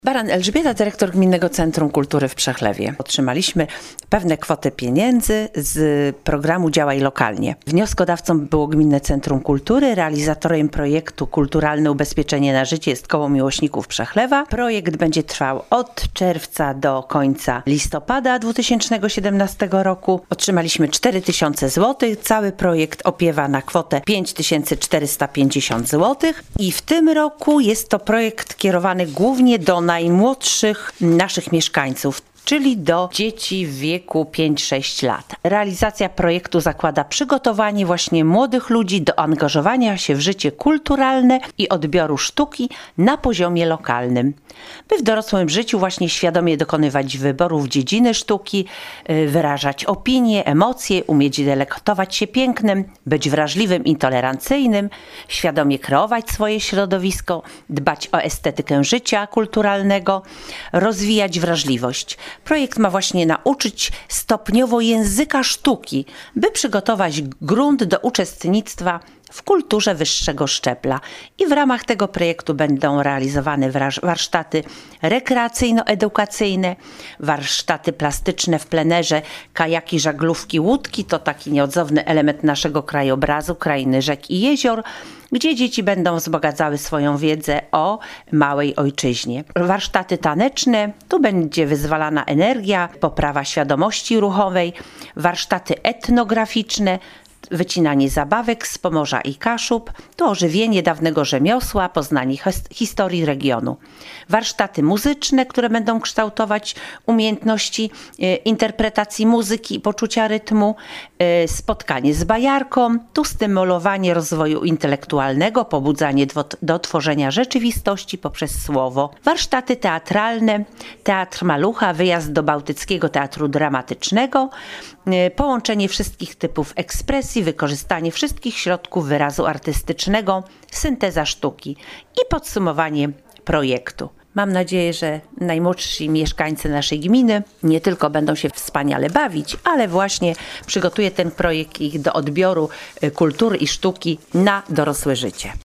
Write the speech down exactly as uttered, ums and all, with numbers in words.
Baran Elżbieta, dyrektor Gminnego Centrum Kultury w Przechlewie. Otrzymaliśmy pewne kwoty pieniędzy z programu Działaj Lokalnie. Wnioskodawcą było Gminne Centrum Kultury, realizatorem projektu Kulturalne Ubezpieczenie na Życie jest Koło Miłośników Przechlewa. Projekt będzie trwał od czerwca do końca listopada dwa tysiące siedemnastego roku. Otrzymaliśmy cztery tysiące złotych. Cały projekt opiewa na kwotę pięć tysięcy czterysta pięćdziesiąt złotych i w tym roku jest to projekt kierowany głównie do najmłodszych naszych mieszkańców, czyli do dzieci w wieku pięć sześć lat. Realizacja projektu zakłada przygotowanie właśnie młodych ludzi do angażowania się w życie kulturalne i odbioru sztuki na poziomie lokalnym, by w dorosłym życiu właśnie świadomie dokonywać wyborów dziedziny sztuki, wyrażać opinie, emocje, umieć delektować się pięknem, być wrażliwym i tolerancyjnym, świadomie kreować swoje środowisko, dbać o estetykę życia kulturalnego, rozwijać wrażliwość. Projekt ma właśnie nauczyć stopniowo języka sztuki, by przygotować grunt do uczestnictwa w kulturze wyższego szczebla. I w ramach tego projektu będą realizowane warsztaty rekreacyjno-edukacyjne, warsztaty plastyczne w plenerze, kajaki, żaglówki, łódki. To taki nieodzowny element naszego krajobrazu, krainy rzek i jezior, gdzie dzieci będą wzbogacały swoją wiedzę o małej ojczyźnie. Warsztaty taneczne, tu będzie wyzwalana energia, poprawa świadomości ruchowej, warsztaty etnograficzne, wycinanie zabawek z Pomorza i Kaszub, to ożywienie dawnego rzemiosła, poznanie historii regionu. Warsztaty muzyczne, które będą kształtować umiejętności e, interpretacji muzyki i poczucia rytmu, e, spotkanie z bajarką, tu stymulowanie rozwoju intelektualnego, pobudzanie do, do tworzenia rzeczywistości poprzez słowo. Warsztaty teatralne, teatr Malucha, wyjazd do Bałtyckiego Teatru Dramatycznego, e, połączenie wszystkich typów ekspresji, wykorzystanie wszystkich środków wyrazu artystycznego, synteza sztuki i podsumowanie projektu. Mam nadzieję, że najmłodsi mieszkańcy naszej gminy nie tylko będą się wspaniale bawić, ale właśnie przygotuje ten projekt ich do odbioru kultury i sztuki na dorosłe życie.